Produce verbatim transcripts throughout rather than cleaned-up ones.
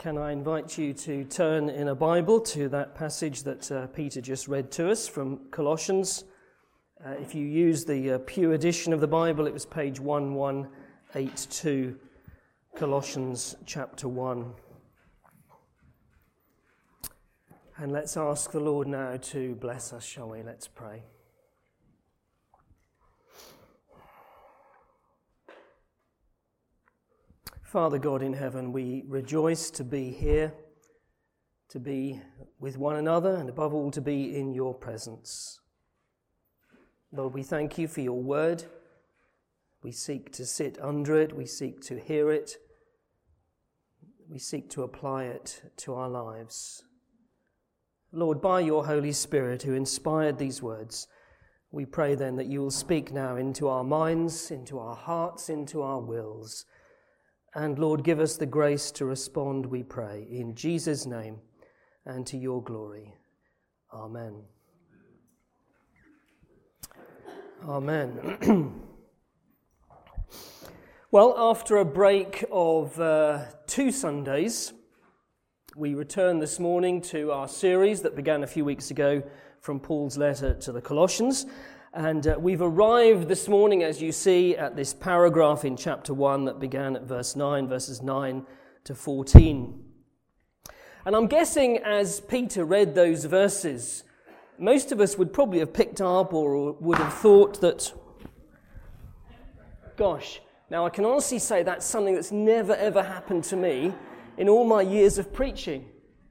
Can I invite you to turn in a Bible to that passage that uh, Peter just read to us from Colossians? Uh, if you use the uh, Pew edition of the Bible, it was page eleven eighty-two, Colossians chapter one. And let's ask the Lord now to bless us, shall we? Let's pray. Father God in heaven, we rejoice to be here, to be with one another, and above all to be in your presence. Lord, we thank you for your word. We seek to sit under it. We seek to hear it. We seek to apply it to our lives. Lord, by your Holy Spirit who inspired these words, we pray then that you will speak now into our minds, into our hearts, into our wills. And Lord, give us the grace to respond, we pray, in Jesus' name and to your glory. Amen. Amen. Well, after a break of uh, two Sundays, we return this morning to our series that began a few weeks ago from Paul's letter to the Colossians. And uh, we've arrived this morning, as you see, at this paragraph in chapter one that began at verse nine, verses nine to fourteen. And I'm guessing as Peter read those verses, most of us would probably have picked up or would have thought that, gosh, now I can honestly say that's something that's never ever happened to me in all my years of preaching.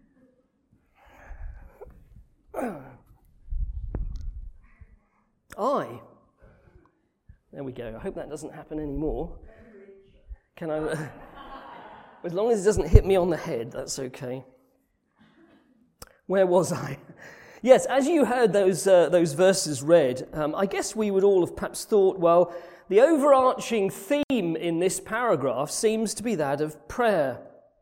I. There we go. I hope that doesn't happen anymore. Can I? As long as it doesn't hit me on the head, that's okay. Where was I? Yes, as you heard those uh, those verses read, um, I guess we would all have perhaps thought, well, the overarching theme in this paragraph seems to be that of prayer,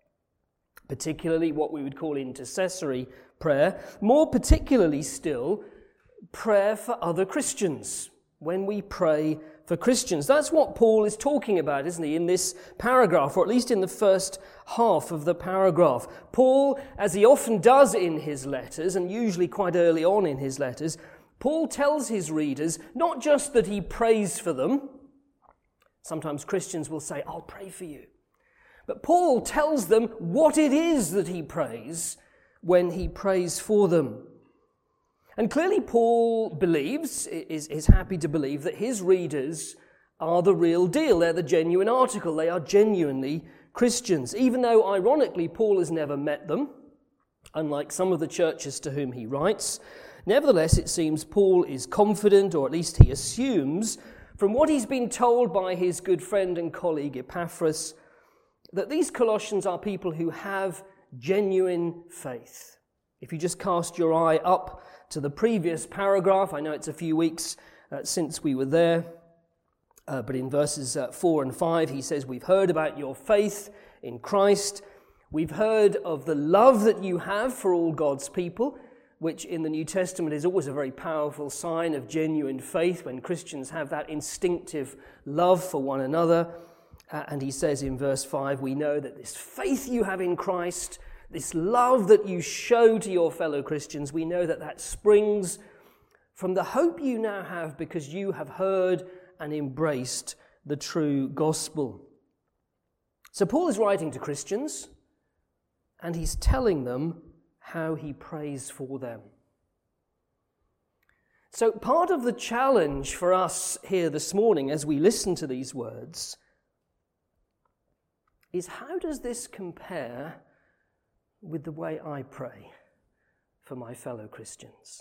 particularly what we would call intercessory prayer, more particularly still, prayer for other Christians, when we pray for Christians. That's what Paul is talking about, isn't he, in this paragraph, or at least in the first half of the paragraph. Paul, as he often does in his letters, and usually quite early on in his letters, Paul tells his readers not just that he prays for them. Sometimes Christians will say, I'll pray for you. But Paul tells them what it is that he prays when he prays for them. And clearly Paul believes, is, is happy to believe, that his readers are the real deal. They're the genuine article. They are genuinely Christians. Even though, ironically, Paul has never met them, unlike some of the churches to whom he writes, nevertheless, it seems Paul is confident, or at least he assumes, from what he's been told by his good friend and colleague Epaphras, that these Colossians are people who have genuine faith. If you just cast your eye up to the previous paragraph, I know it's a few weeks uh, since we were there, uh, but in verses uh, four and five, he says, we've heard about your faith in Christ. We've heard of the love that you have for all God's people, which in the New Testament is always a very powerful sign of genuine faith when Christians have that instinctive love for one another. Uh, and he says in verse five, we know that this faith you have in Christ, this love that you show to your fellow Christians, we know that that springs from the hope you now have because you have heard and embraced the true gospel. So Paul is writing to Christians, and he's telling them how he prays for them. So part of the challenge for us here this morning as we listen to these words is, how does this compare with the way I pray for my fellow Christians?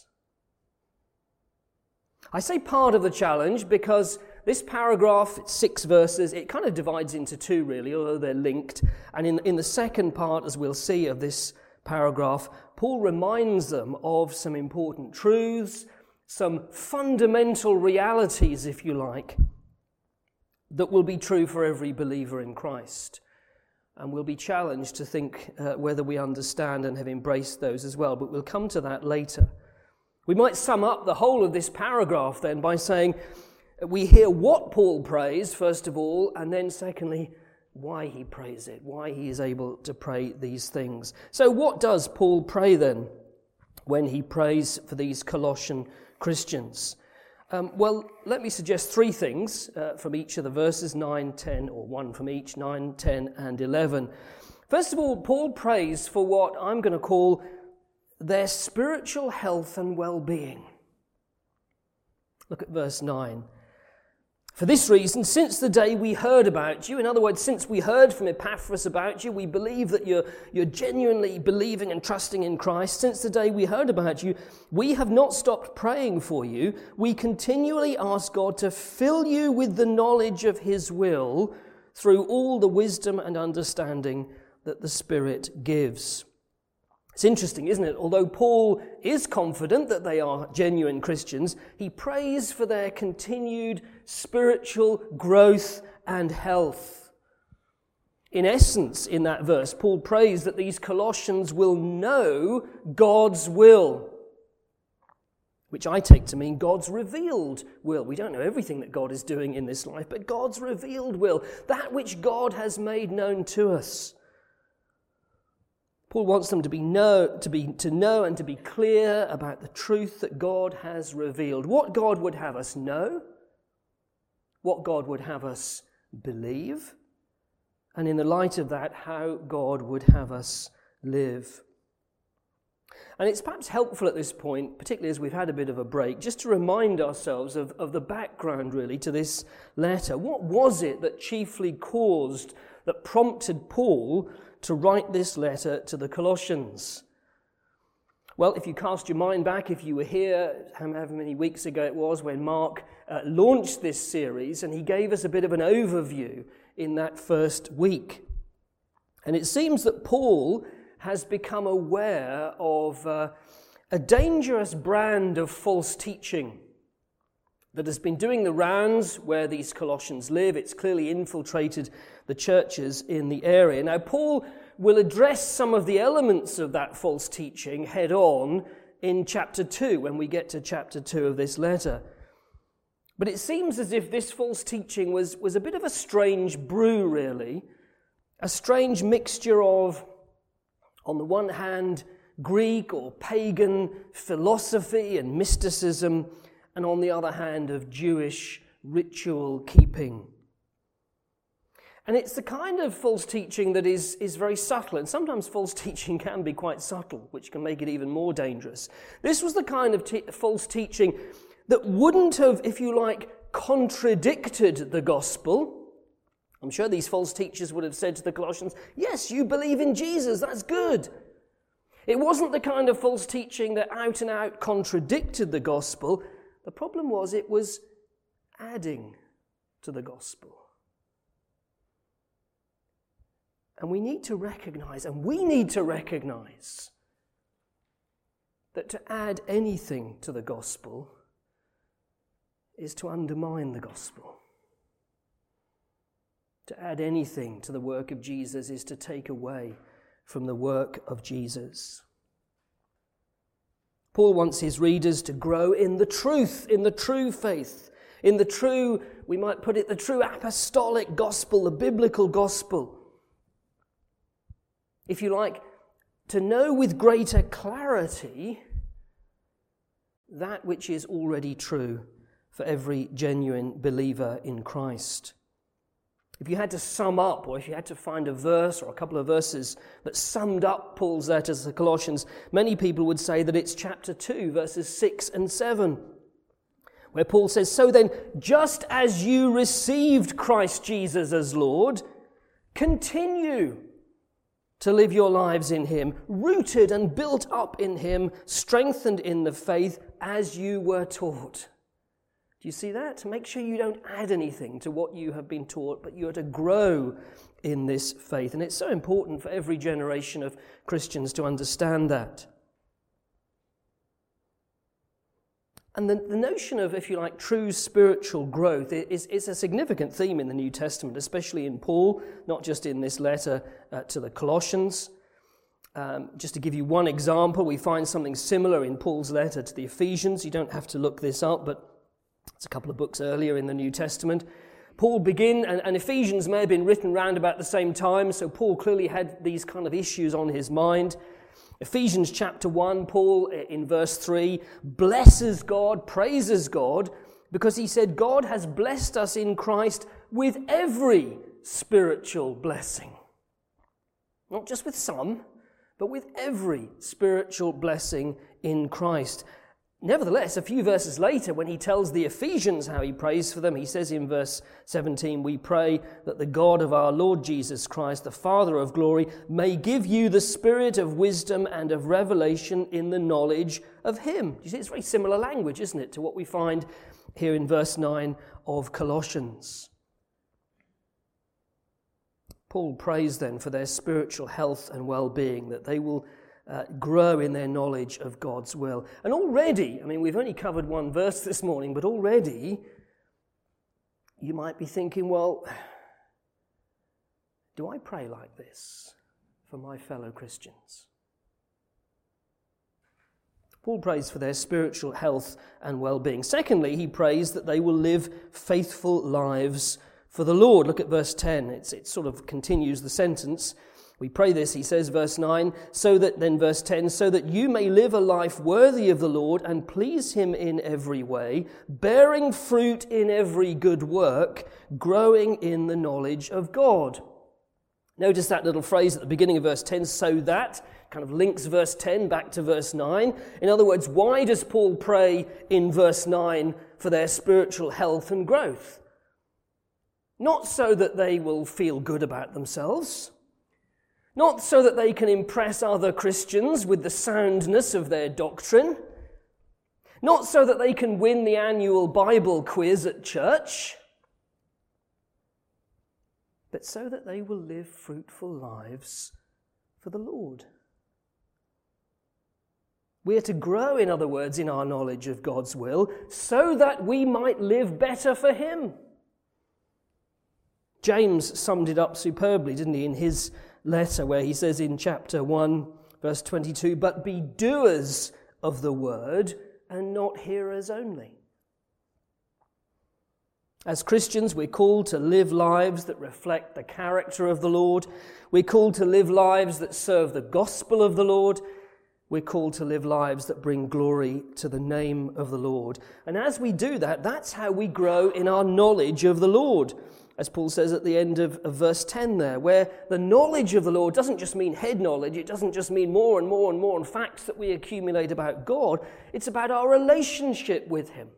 I say part of the challenge because this paragraph, it's six verses, it kind of divides into two really, although they're linked. And in, in the second part, as we'll see, of this paragraph, Paul reminds them of some important truths, some fundamental realities, if you like, that will be true for every believer in Christ. And we'll be challenged to think uh, whether we understand and have embraced those as well. But we'll come to that later. We might sum up the whole of this paragraph then by saying we hear what Paul prays, first of all, and then secondly, why he prays it, why he is able to pray these things. So what does Paul pray then when he prays for these Colossian Christians? Um, well, let me suggest three things uh, from each of the verses, nine, ten, or one from each, nine, ten, and eleven. First of all, Paul prays for what I'm going to call their spiritual health and well-being. Look at verse nine. For this reason, since the day we heard about you, in other words, since we heard from Epaphras about you, we believe that you're, you're genuinely believing and trusting in Christ. Since the day we heard about you, we have not stopped praying for you. We continually ask God to fill you with the knowledge of his will through all the wisdom and understanding that the Spirit gives. It's interesting, isn't it? Although Paul is confident that they are genuine Christians, he prays for their continued spiritual growth and health. In essence, in that verse, Paul prays that these Colossians will know God's will, which I take to mean God's revealed will. We don't know everything that God is doing in this life, but God's revealed will, that which God has made known to us. Paul wants them to be know, to be to know and to be clear about the truth that God has revealed. What God would have us know, what God would have us believe, and in the light of that, how God would have us live. And it's perhaps helpful at this point, particularly as we've had a bit of a break, just to remind ourselves of, of the background really to this letter. What was it that chiefly caused, that prompted Paul to write this letter to the Colossians? Well, if you cast your mind back, if you were here, however many weeks ago it was, when Mark uh, launched this series, and he gave us a bit of an overview in that first week. And it seems that Paul has become aware of uh, a dangerous brand of false teaching that has been doing the rounds where these Colossians live. It's clearly infiltrated the churches in the area. Now, Paul will address some of the elements of that false teaching head on in chapter two, when we get to chapter two of this letter. But it seems as if this false teaching was, was a bit of a strange brew, really. A strange mixture of, on the one hand, Greek or pagan philosophy and mysticism, and on the other hand, of Jewish ritual keeping. And it's the kind of false teaching that is, is very subtle, and sometimes false teaching can be quite subtle, which can make it even more dangerous. This was the kind of te- false teaching that wouldn't have, if you like, contradicted the gospel. I'm sure these false teachers would have said to the Colossians, yes, you believe in Jesus, that's good. It wasn't the kind of false teaching that out and out contradicted the gospel. The problem was it was adding to the gospel. And we need to recognize, and we need to recognize, that to add anything to the gospel is to undermine the gospel. To add anything to the work of Jesus is to take away from the work of Jesus. Paul wants his readers to grow in the truth, in the true faith, in the true, we might put it, the true apostolic gospel, the biblical gospel. If you like, to know with greater clarity that which is already true for every genuine believer in Christ. If you had to sum up, or if you had to find a verse or a couple of verses that summed up Paul's letter to the Colossians, many people would say that it's chapter two, verses six and seven, where Paul says, so then, just as you received Christ Jesus as Lord, continue to live your lives in him, rooted and built up in him, strengthened in the faith as you were taught. Do you see that? Make sure you don't add anything to what you have been taught, but you are to grow in this faith. And it's so important for every generation of Christians to understand that. And the, the notion of, if you like, true spiritual growth is, is a significant theme in the New Testament, especially in Paul, not just in this letter uh, to the Colossians. Um, just to give you one example, we find something similar in Paul's letter to the Ephesians. You don't have to look this up, but it's a couple of books earlier in the New Testament. Paul begin, and, and Ephesians may have been written round about the same time, so Paul clearly had these kind of issues on his mind. Ephesians chapter one, Paul in verse three blesses God, praises God, because he said God has blessed us in Christ with every spiritual blessing. Not just with some, but with every spiritual blessing in Christ. Nevertheless, a few verses later, when he tells the Ephesians how he prays for them, he says in verse seventeen, we pray that the God of our Lord Jesus Christ, the Father of glory, may give you the spirit of wisdom and of revelation in the knowledge of him. You see, it's very similar language, isn't it, to what we find here in verse nine of Colossians. Paul prays then for their spiritual health and well-being, that they will uh, grow in their knowledge of God's will. And already, I mean, we've only covered one verse this morning, but already you might be thinking, well, do I pray like this for my fellow Christians? Paul prays for their spiritual health and well-being. Secondly, he prays that they will live faithful lives for the Lord. Look at verse ten. It's, it sort of continues the sentence. We pray this, he says, verse nine, so that, then verse ten, so that you may live a life worthy of the Lord and please him in every way, bearing fruit in every good work, growing in the knowledge of God. Notice that little phrase at the beginning of verse ten, so that, kind of links verse ten back to verse nine. In other words, why does Paul pray in verse nine for their spiritual health and growth? Not so that they will feel good about themselves, not so that they can impress other Christians with the soundness of their doctrine, not so that they can win the annual Bible quiz at church, but so that they will live fruitful lives for the Lord. We are to grow, in other words, in our knowledge of God's will, so that we might live better for him. James summed it up superbly, didn't he, in his letter where he says in chapter one, verse twenty-two, but be doers of the word and not hearers only. As Christians, we're called to live lives that reflect the character of the Lord. We're called to live lives that serve the gospel of the Lord. We're called to live lives that bring glory to the name of the Lord. And as we do that, that's how we grow in our knowledge of the Lord. As Paul says at the end of, of verse ten there, where the knowledge of the Lord doesn't just mean head knowledge, it doesn't just mean more and more and more and facts that we accumulate about God, it's about our relationship with him.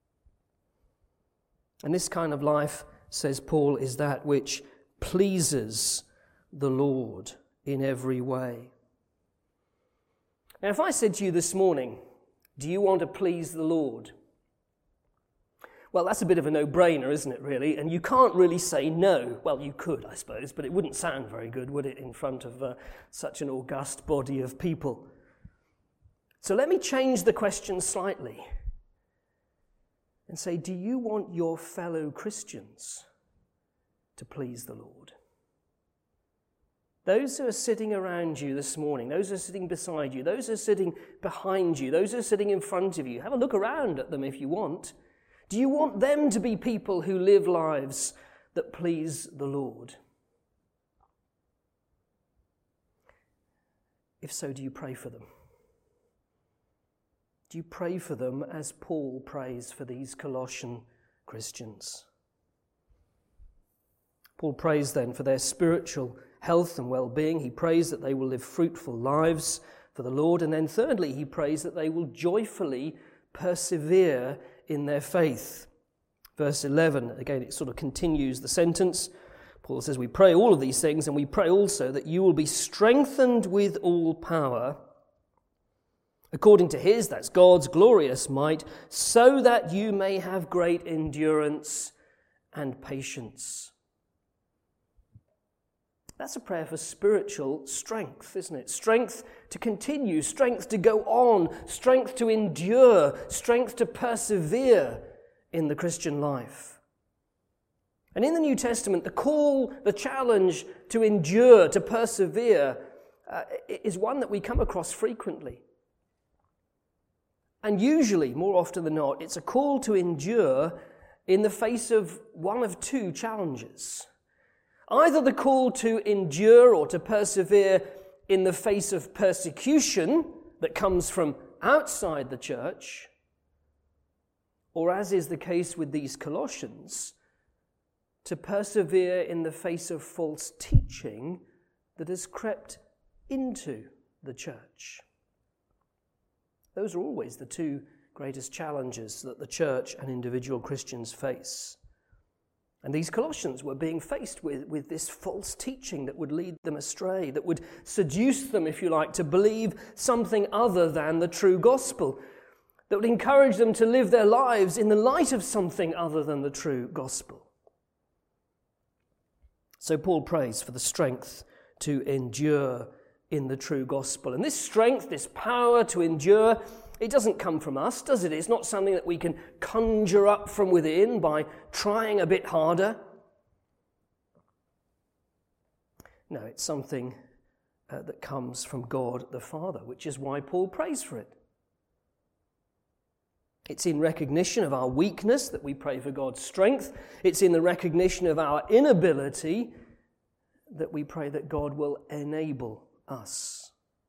And this kind of life, says Paul, is that which pleases the Lord in every way. Now, if I said to you this morning, do you want to please the Lord? Well, that's a bit of a no-brainer, isn't it, really? And you can't really say no. Well, you could, I suppose, but it wouldn't sound very good, would it, in front of uh, such an august body of people? So let me change the question slightly and say, do you want your fellow Christians to please the Lord? Those who are sitting around you this morning, those who are sitting beside you, those who are sitting behind you, those who are sitting in front of you, have a look around at them if you want. Do you want them to be people who live lives that please the Lord? If so, do you pray for them? Do you pray for them as Paul prays for these Colossian Christians? Paul prays then for their spiritual health and well-being. He prays that they will live fruitful lives for the Lord. And then thirdly, he prays that they will joyfully persevere in their faith. Verse eleven, again, it sort of continues the sentence. Paul says, we pray all of these things, and we pray also that you will be strengthened with all power, according to his, that's God's glorious might, so that you may have great endurance and patience. That's a prayer for spiritual strength, isn't it? Strength to continue, strength to go on, strength to endure, strength to persevere in the Christian life. And in the New Testament, the call, the challenge to endure, to persevere, uh, is one that we come across frequently. And usually, more often than not, it's a call to endure in the face of one of two challenges. Either the call to endure or to persevere in the face of persecution that comes from outside the church, or as is the case with these Colossians, to persevere in the face of false teaching that has crept into the church. Those are always the two greatest challenges that the church and individual Christians face. And these Colossians were being faced with, with this false teaching that would lead them astray, that would seduce them, if you like, to believe something other than the true gospel, that would encourage them to live their lives in the light of something other than the true gospel. So Paul prays for the strength to endure in the true gospel. And this strength, this power to endure, it doesn't come from us, does it? It's not something that we can conjure up from within by trying a bit harder. No, it's something uh, that comes from God the Father, which is why Paul prays for it. It's in recognition of our weakness that we pray for God's strength. It's in the recognition of our inability that we pray that God will enable us.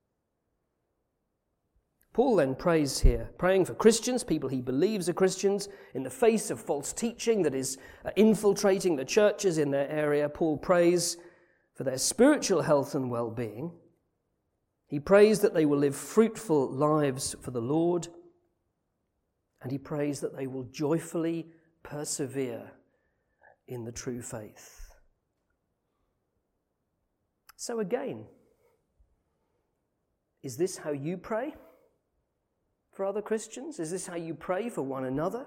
Paul then prays here, praying for Christians, people he believes are Christians, in the face of false teaching that is infiltrating the churches in their area. Paul prays for their spiritual health and well-being. He prays that they will live fruitful lives for the Lord. And he prays that they will joyfully persevere in the true faith. So again, is this how you pray for other Christians? Is this how you pray for one another?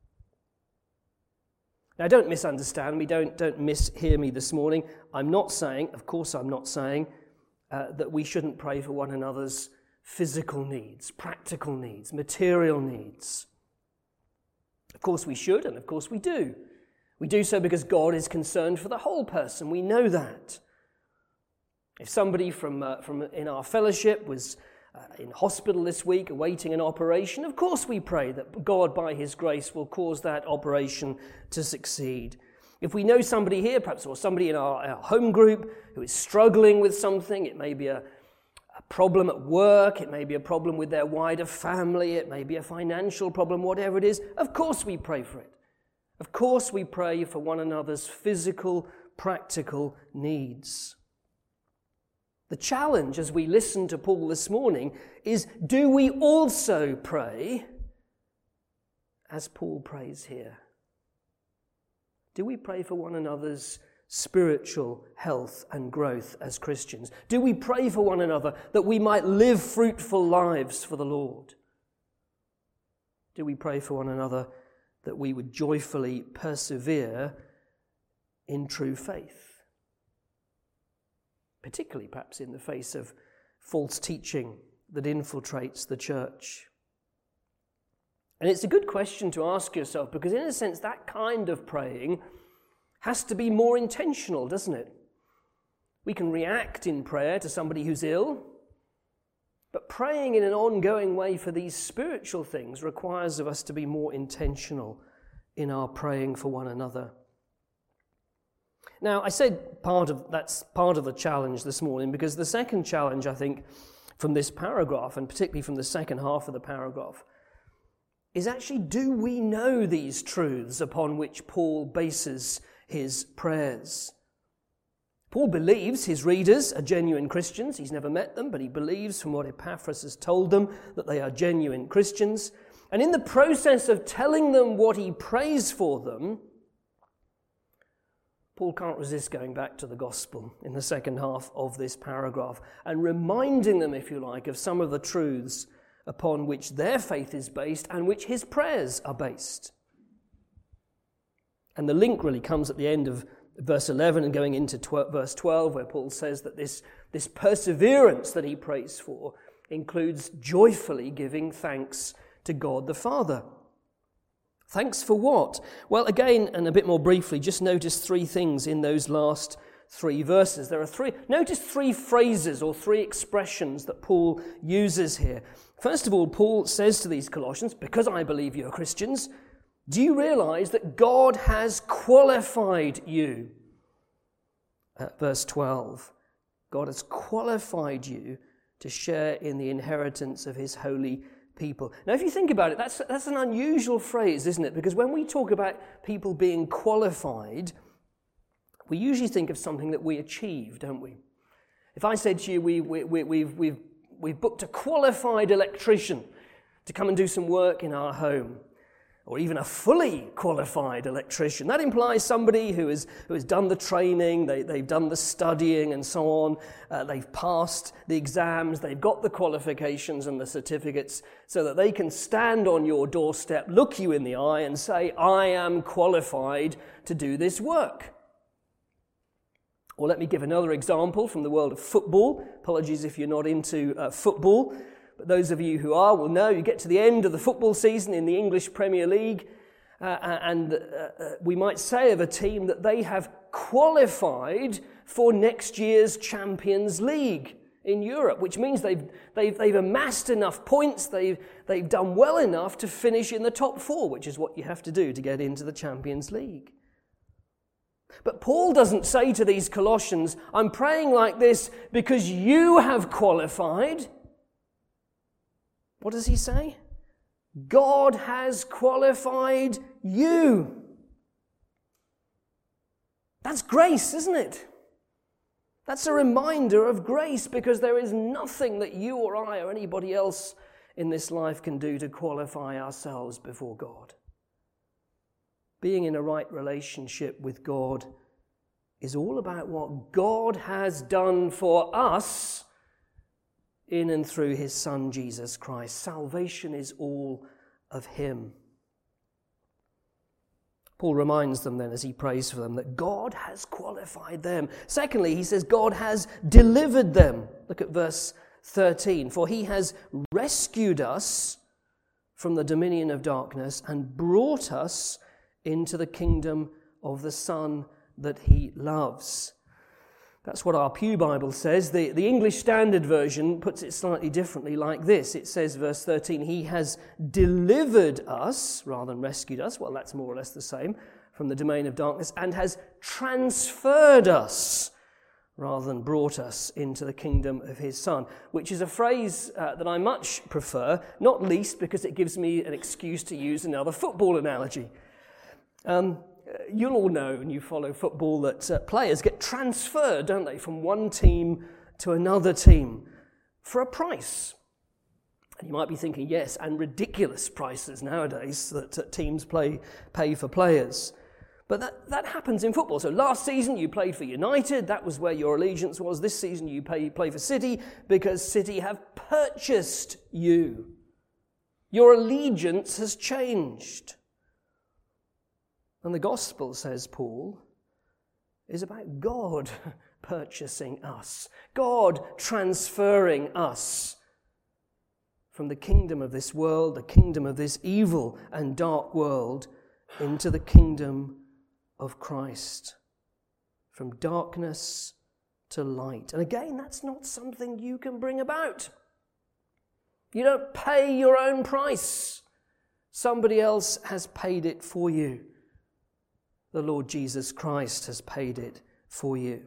Now, don't misunderstand me, don't, don't mishear me this morning. I'm not saying, of course I'm not saying, uh, that we shouldn't pray for one another's physical needs, practical needs, material needs. Of course we should, and of course we do. We do so because God is concerned for the whole person. We know that. If somebody from uh, from in our fellowship was uh, in hospital this week awaiting an operation, of course we pray that God, by his grace, will cause that operation to succeed. If we know somebody here, perhaps, or somebody in our, our home group who is struggling with something, it may be a A problem at work, it may be a problem with their wider family, it may be a financial problem, whatever it is, of course we pray for it. Of course we pray for one another's physical, practical needs. The challenge as we listen to Paul this morning is, do we also pray as Paul prays here? Do we pray for one another's spiritual health and growth as Christians? Do we pray for one another that we might live fruitful lives for the Lord? Do we pray for one another that we would joyfully persevere in true faith? Particularly perhaps in the face of false teaching that infiltrates the church. And it's a good question to ask yourself, because in a sense that kind of praying has to be more intentional, doesn't it? We can react in prayer to somebody who's ill, but praying in an ongoing way for these spiritual things requires of us to be more intentional in our praying for one another. Now, I said part of that's part of the challenge this morning, because the second challenge, I think, from this paragraph, and particularly from the second half of the paragraph, is actually, do we know these truths upon which Paul bases his prayers? Paul believes his readers are genuine Christians. He's never met them, but he believes from what Epaphras has told them that they are genuine Christians. And in the process of telling them what he prays for them, Paul can't resist going back to the gospel in the second half of this paragraph and reminding them, if you like, of some of the truths upon which their faith is based and which his prayers are based. And the link really comes at the end of verse eleven and going into tw- verse twelve, where Paul says that this, this perseverance that he prays for includes joyfully giving thanks to God the Father. Thanks for what? Well, again, and a bit more briefly, just notice three things in those last three verses. There are three, notice three phrases or three expressions that Paul uses here. First of all, Paul says to these Colossians, because I believe you're Christians, Do you realize that God has qualified you? At verse twelve, God has qualified you to share in the inheritance of his holy people. Now, if you think about it, that's, that's an unusual phrase, isn't it? Because when we talk about people being qualified, we usually think of something that we achieve, don't we? If I said to you, we, we, we, we've, we've, we've booked a qualified electrician to come and do some work in our home, or even a fully qualified electrician, that implies somebody who, is, who has done the training, they, they've done the studying and so on, uh, they've passed the exams, they've got the qualifications and the certificates so that they can stand on your doorstep, look you in the eye and say, I am qualified to do this work. Or let me give another example from the world of football. Apologies if you're not into uh, football. But those of you who are will know you get to the end of the football season in the English Premier League, uh, and uh, uh, we might say of a team that they have qualified for next year's Champions League in Europe, which means they've they've they've amassed enough points, they've they've done well enough to finish in the top four, which is what you have to do to get into the Champions League. But Paul doesn't say to these Colossians, I'm praying like this because you have qualified. What does he say? God has qualified you. That's grace, isn't it? That's a reminder of grace, because there is nothing that you or I or anybody else in this life can do to qualify ourselves before God. Being in a right relationship with God is all about what God has done for us in and through his Son, Jesus Christ. Salvation is all of him. Paul reminds them then, as he prays for them, that God has qualified them. Secondly, he says God has delivered them. Look at verse thirteen. For he has rescued us from the dominion of darkness and brought us into the kingdom of the Son that he loves. That's what our Pew Bible says. The, the English Standard Version puts it slightly differently, like this. It says, verse thirteen, he has delivered us, rather than rescued us, well, that's more or less the same, from the domain of darkness, and has transferred us, rather than brought us into the kingdom of his Son, which is a phrase uh, that I much prefer, not least because it gives me an excuse to use another football analogy. Um, You'll all know, and you follow football, that uh, players get transferred, don't they, from one team to another team for a price. And you might be thinking, yes, and ridiculous prices nowadays that uh, teams play, pay for players. But that, that happens in football. So last season you played for United, that was where your allegiance was. This season you pay, play for City because City have purchased you. Your allegiance has changed. And the gospel, says Paul, is about God purchasing us, God transferring us from the kingdom of this world, the kingdom of this evil and dark world, into the kingdom of Christ, from darkness to light. And again, that's not something you can bring about. You don't pay your own price. Somebody else has paid it for you. The Lord Jesus Christ has paid it for you.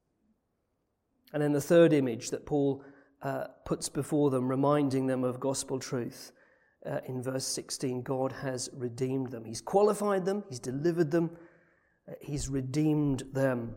And then the third image that Paul uh, puts before them, reminding them of gospel truth, uh, in verse sixteen, God has redeemed them. He's qualified them, he's delivered them, uh, he's redeemed them.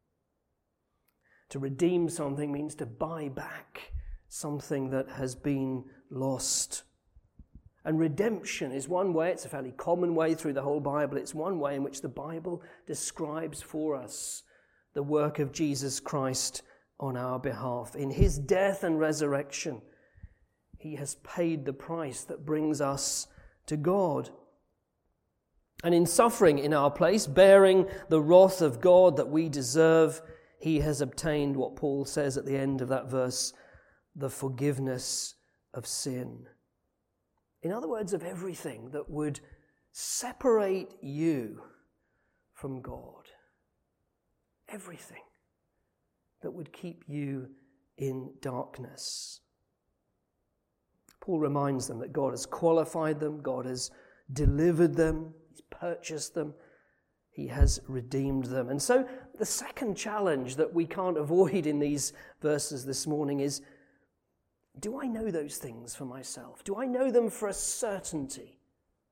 To redeem something means to buy back something that has been lost. And redemption is one way, it's a fairly common way through the whole Bible, it's one way in which the Bible describes for us the work of Jesus Christ on our behalf. In his death and resurrection, he has paid the price that brings us to God. And in suffering in our place, bearing the wrath of God that we deserve, he has obtained what Paul says at the end of that verse, the forgiveness of sin. In other words, of everything that would separate you from God. Everything that would keep you in darkness. Paul reminds them that God has qualified them, God has delivered them, He's purchased them. He has redeemed them. And so the second challenge that we can't avoid in these verses this morning is, do I know those things for myself? Do I know them for a certainty?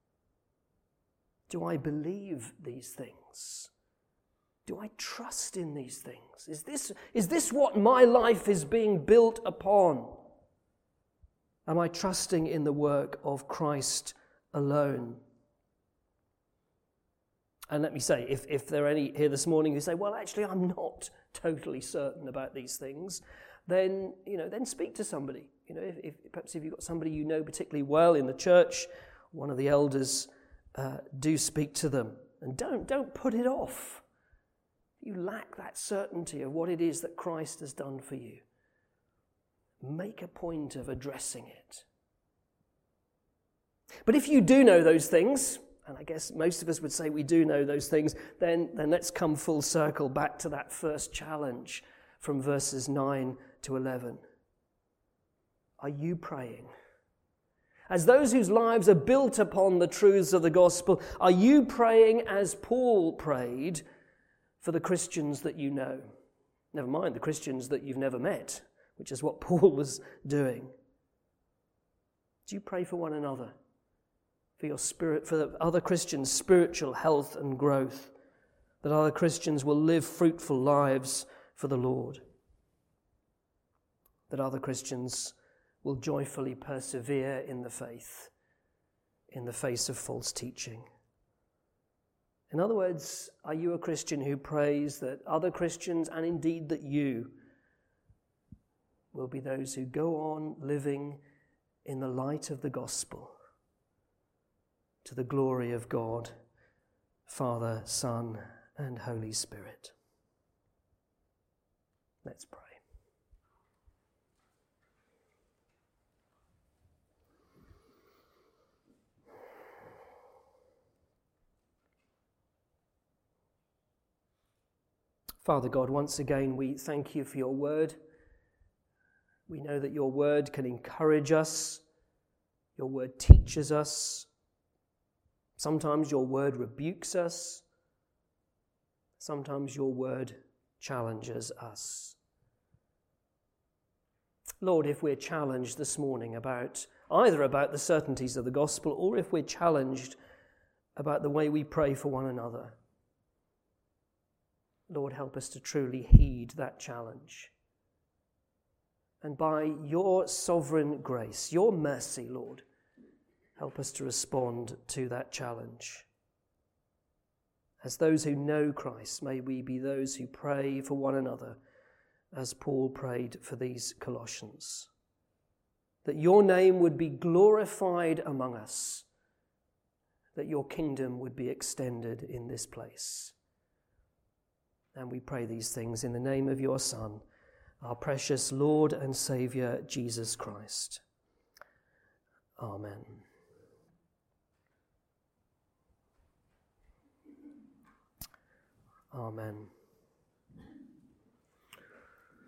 Do I believe these things? Do I trust in these things? Is this, is this what my life is being built upon? Am I trusting in the work of Christ alone? And let me say, if, if there are any here this morning who say, well, actually, I'm not totally certain about these things, then, you know, then speak to somebody. You know, if, if perhaps if you've got somebody you know particularly well in the church, one of the elders, uh, do speak to them. And don't, don't put it off. You lack that certainty of what it is that Christ has done for you. Make a point of addressing it. But if you do know those things, and I guess most of us would say we do know those things, then, then let's come full circle back to that first challenge from verses nine to eleven. Are you praying? As those whose lives are built upon the truths of the gospel, are you praying as Paul prayed for the Christians that you know? Never mind the Christians that you've never met, which is what Paul was doing. Do you pray for one another? For your spirit, for other Christians' spiritual health and growth, that other Christians will live fruitful lives for the Lord, that other Christians will joyfully persevere in the faith, in the face of false teaching. In other words, are you a Christian who prays that other Christians, and indeed that you, will be those who go on living in the light of the gospel, to the glory of God, Father, Son, and Holy Spirit? Let's pray. Father God, once again we thank you for your word. We know that your word can encourage us. Your word teaches us. Sometimes your word rebukes us. Sometimes your word challenges us. Lord, if we're challenged this morning about either about the certainties of the gospel, or if we're challenged about the way we pray for one another, Lord, help us to truly heed that challenge. And by your sovereign grace, your mercy, Lord, help us to respond to that challenge. As those who know Christ, may we be those who pray for one another, as Paul prayed for these Colossians. That your name would be glorified among us, that your kingdom would be extended in this place. And we pray these things in the name of your Son, our precious Lord and Saviour, Jesus Christ. Amen. Amen.